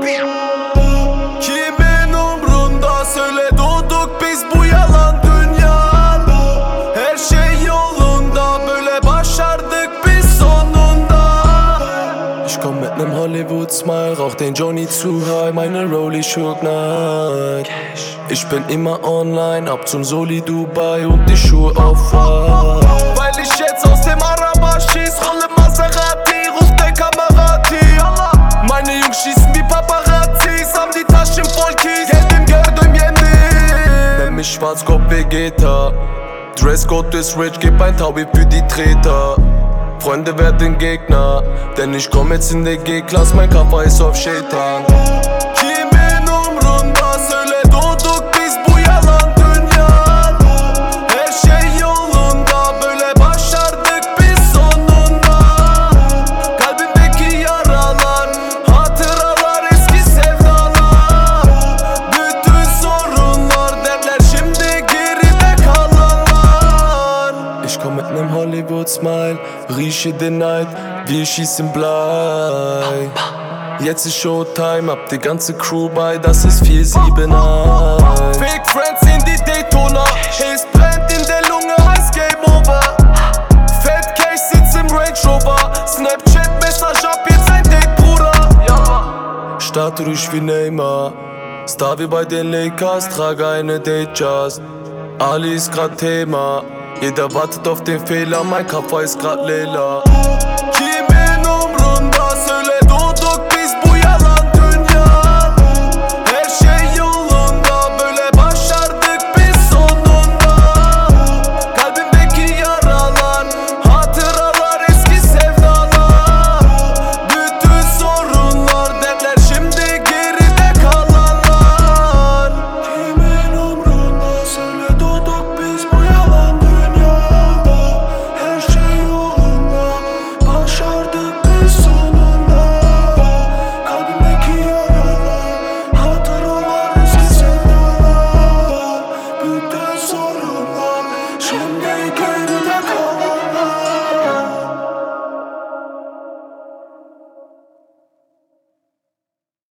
Kimin umrunda, söyle doğduk biz bu yalan dünya. Her şey yolunda, böyle başardık biz sonunda. Ich komm mit nem Hollywood-Smile, rauch den Johnny zu high, meine Rollie Shook Night. Ich bin immer online, ab zum Soli Dubai und die Schuhe auf White. Weil ich jetzt aus dem Araber schieß, rolle Maserati, ruf der Kamerati. Meine Jungs schießen wie Paparazzis, haben die Taschen voll Kies, Geld im gördüğüm yeni. Nenn mich Schwarzkopf Vegeta, Dresscode ist rich, gib ein Taubi für die Treter. Freunde werden Gegner, denn ich komm jetzt in der G-Klasse, mein Kaffer ist auf Şeytan. Kimin umrunda, söyle doğduk biz bu yalan dünya. Her şey yolunda, böyle başardık biz sonunda. Kalbimdeki yaralar, hatıralar, eski sevdalar. Bütün sorunlar, dertler şimdi geride kalanlar. Ich komm mit nem Hollywood-Smile, rieche den Neid, wir schießen Blei. Jetzt ist Showtime, hab die ganze Crew bei, das ist 4-7-1. Fake Friends in die Daytona, es brennt in der Lunge, heiß Game Over. Fat Cash sitzt im Range Rover, Snapchat Message ab, jetzt ein Date, Bruder. Start ruhig wie Neymar, Star wie bei den Lakers, trage eine Date-Just. Ali ist grad Thema, jeder wartet auf den Fehler, mein Kaffer ist grad lila.